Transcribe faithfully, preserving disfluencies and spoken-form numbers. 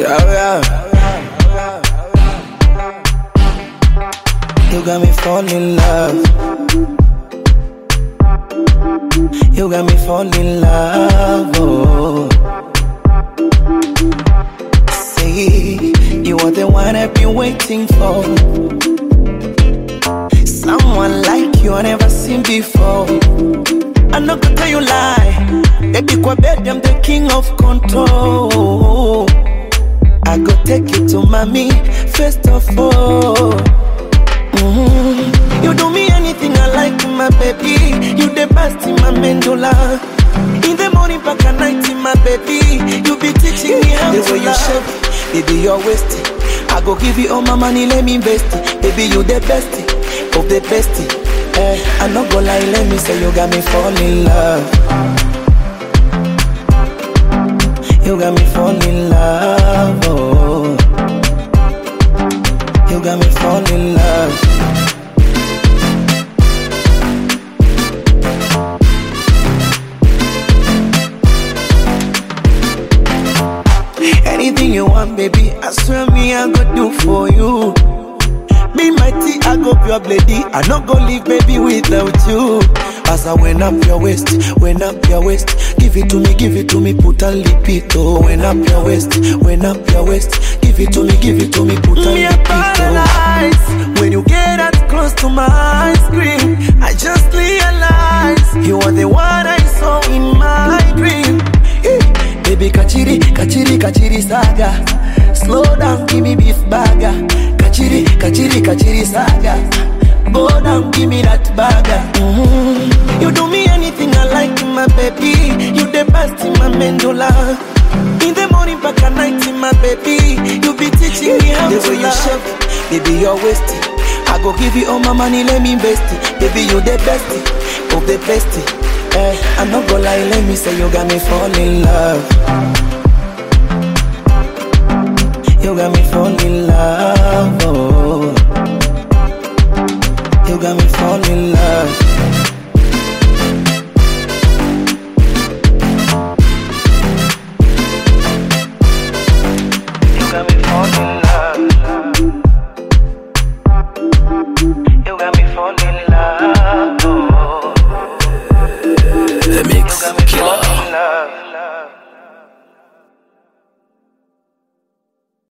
Yeah, yeah. You got me falling in love. You got me falling in love. Oh. Say you are the one I've been waiting for. Someone like you I never seen before. I'm not gonna tell you lie. Baby, kwa bed, I'm the king of control. I go take you to mommy, first of all. Mm-hmm. You do me anything I like, my baby. You the best in my mandula. In the morning, back at night, my baby. You be teaching me how the to way love. You shape, baby, you're wasted. I go give you all my money, let me invest it. Baby, you the best of the best. Eh, I no go lie, let me say you got me falling in love. You got me falling in love, oh. You got me falling in love. Anything you want, baby, I swear me I go do for you. Be mighty, I go pure bloody. I not go leave, baby, without you. As I went up your waist, went up your waist. Give it to me, give it to me, put a lipito. Went up your waist, went up your waist. Give it to me, give it to me, put a me lipito. When you get that close to my screen, I just realize you are the one I saw in my dream. Hey, baby, kachiri, kachiri, kachiri saga. Slow down, give me beef burger. Kachiri, kachiri, kachiri saga. Go down, give me that burger. Mm-hmm. You do me anything I like, my baby. You the best in my mandula. In the morning, back at night, my baby. You be teaching me how the to way love. You shape, baby, you're wasted. I go give you all my money, let me invest it. Baby, you the best of the best. Eh, I'm not gonna lie, let me say you got me falling in love. You got me falling in love, oh. You got me falling in love.